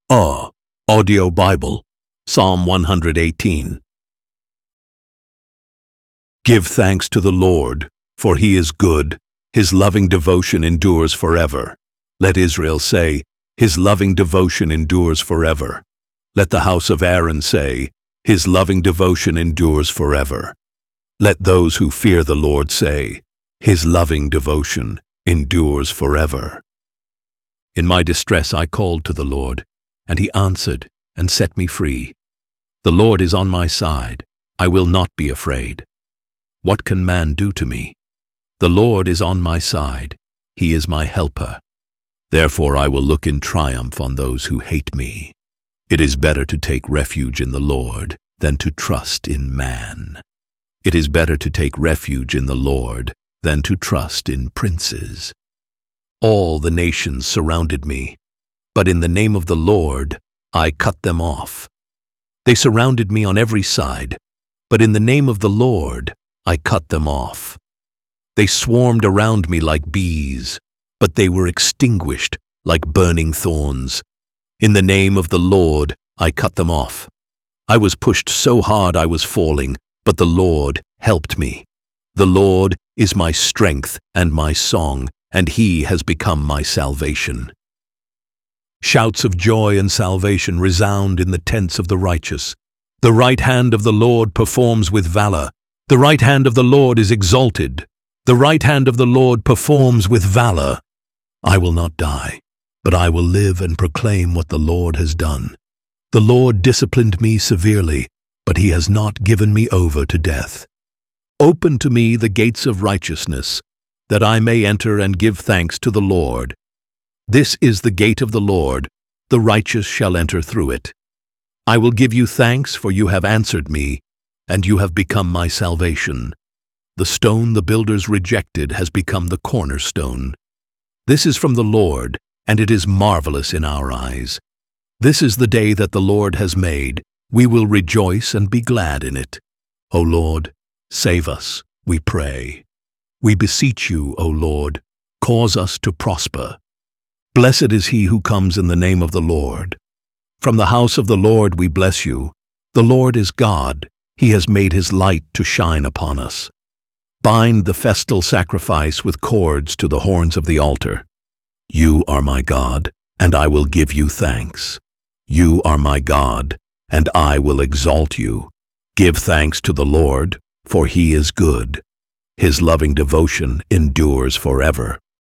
Audio Bible, Psalm 118. Give thanks to the Lord, for he is good. His loving devotion endures forever. Let Israel say, his loving devotion endures forever. Let the house of Aaron say, his loving devotion endures forever. Let those who fear the Lord say, his loving devotion endures forever. In my distress I called to the Lord, and he answered and set me free. The Lord is on my side. I will not be afraid. What can man do to me? The Lord is on my side. He is my helper. Therefore I will look in triumph on those who hate me. It is better to take refuge in the Lord than to trust in man. It is better to take refuge in the Lord than to trust in princes. All the nations surrounded me, but in the name of the Lord I cut them off. They surrounded me on every side, but in the name of the Lord I cut them off. They swarmed around me like bees, but they were extinguished like burning thorns. In the name of the Lord I cut them off. I was pushed so hard I was falling, but the Lord helped me. The Lord is my strength and my song, and he has become my salvation. Shouts of joy and salvation resound in the tents of the righteous. The right hand of the Lord performs with valor. The right hand of the Lord is exalted. The right hand of the Lord performs with valor. I will not die, but I will live and proclaim what the Lord has done. The Lord disciplined me severely, but he has not given me over to death. Open to me the gates of righteousness, that I may enter and give thanks to the Lord. This is the gate of the Lord, the righteous shall enter through it. I will give you thanks, for you have answered me, and you have become my salvation. The stone the builders rejected has become the cornerstone. This is from the Lord, and it is marvelous in our eyes. This is the day that the Lord has made. We will rejoice and be glad in it. O Lord, save us, we pray. We beseech you, O Lord, cause us to prosper. Blessed is he who comes in the name of the Lord. From the house of the Lord we bless you. The Lord is God. He has made his light to shine upon us. Bind the festal sacrifice with cords to the horns of the altar. You are my God, and I will give you thanks. You are my God, and I will exalt you. Give thanks to the Lord, for he is good. His loving devotion endures forever.